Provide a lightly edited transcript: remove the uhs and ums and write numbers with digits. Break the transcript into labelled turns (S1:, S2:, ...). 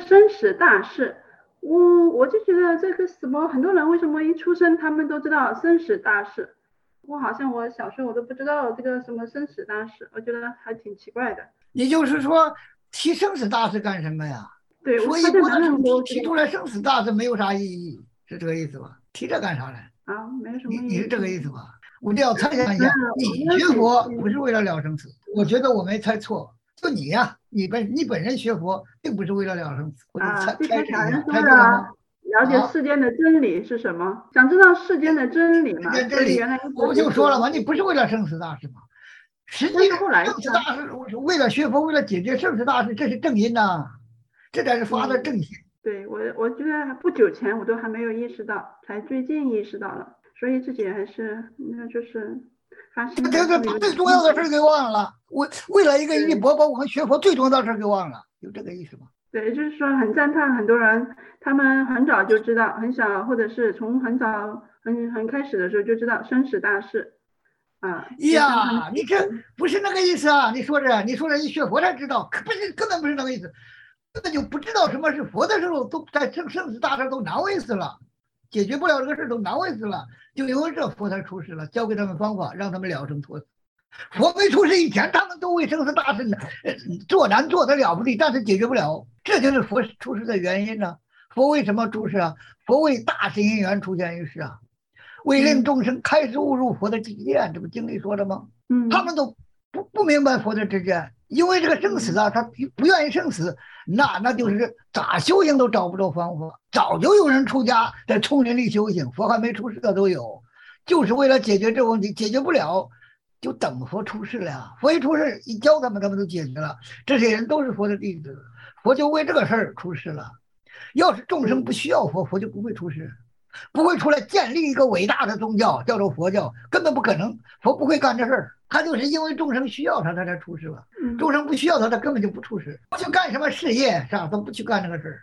S1: 生死大事，我就觉得这个什么，很多人为什么一出生他们都知道生死大事？我好像我小时候我都不知道这个什么生死大事，我觉得还挺奇怪的。
S2: 也就是说，提生死大事干什么呀？
S1: 对，我
S2: 说一
S1: 发现
S2: 国的事，
S1: 男人
S2: 你
S1: 都知道
S2: 提出来生死大事没有啥意义，是这个意思吧？提这干啥嘞？
S1: 啊，没有什么意
S2: 你是这个意
S1: 义。
S2: 思吧？我就要猜想一下，
S1: 没有，我
S2: 你学
S1: 了解，
S2: 佛不是为了了生死？我觉得我没猜错。就你呀，你本人学佛并不是为了了生死。我就
S1: 就像
S2: 猜这一下，
S1: 小人说的，
S2: 猜对了吗？
S1: 了解
S2: 啊，
S1: 世间的真理是什么？想知道世间的真理
S2: 世
S1: 嘛，
S2: 间真理，
S1: 所以原来一
S2: 我不
S1: 直读古
S2: 就说了吗？你
S1: 文学，
S2: 不是为了生死大事吗？实际上，
S1: 但是后来是啊，
S2: 生死大事是为了学佛，为了解决生死大事，这是正因呐、这才是发的正
S1: 嗯，
S2: 心。
S1: 对，我觉得不久前我都还没有意识到，才最近意识到了，所以自己还是那就是发心还是
S2: 这把
S1: 有点
S2: 最重要
S1: 辛苦。
S2: 的事给忘了，为了一个一
S1: 对
S2: 博把我们学佛最重要的事给忘了，有这个意思吗？
S1: 对，就是说很赞叹很多人，他们很早就知道，很小或者是从很早很开始的时候就知道生死大事啊，就像他们
S2: 呀，你这不是那个意思啊！你说着一学佛才知道，可不是根本不是那个意思，根本就不知道什么是佛的时候，都在生死大事都难为死了，解决不了这个事都难为死了，就因为这佛才出世了，教给他们方法，让他们了生脱死。佛没出世以前，他们都为生死大事做难做得了不得，但是解决不了，这就是佛出世的原因呢、佛为什么出世啊？佛为大神因缘出现于世啊。为令
S1: 嗯
S2: 众生开始悟入佛的境界，这不经里说的吗？他
S1: 嗯
S2: 们都不明白佛的知见，因为这个生死
S1: 嗯
S2: 啊，他不愿意生死，那就是咋修行都找不着方法。早就有人出家在丛林里修行，佛还没出世的都有，就是为了解决这个问题，解决不了。就等佛出世了呀，佛一出世一教他们，他们都解决了。这些人都是佛的弟子，佛就为这个事儿出世了。要是众生不
S1: 嗯
S2: 需要佛，佛就不会出世。不会出来建立一个伟大的宗教，叫做佛教，根本不可能。佛不会干这事儿，他就是因为众生需要他，他才出世了。
S1: 嗯。
S2: 众生不需要他，他根本就不出世，不去干什么事业，是吧？他不去干这个事儿。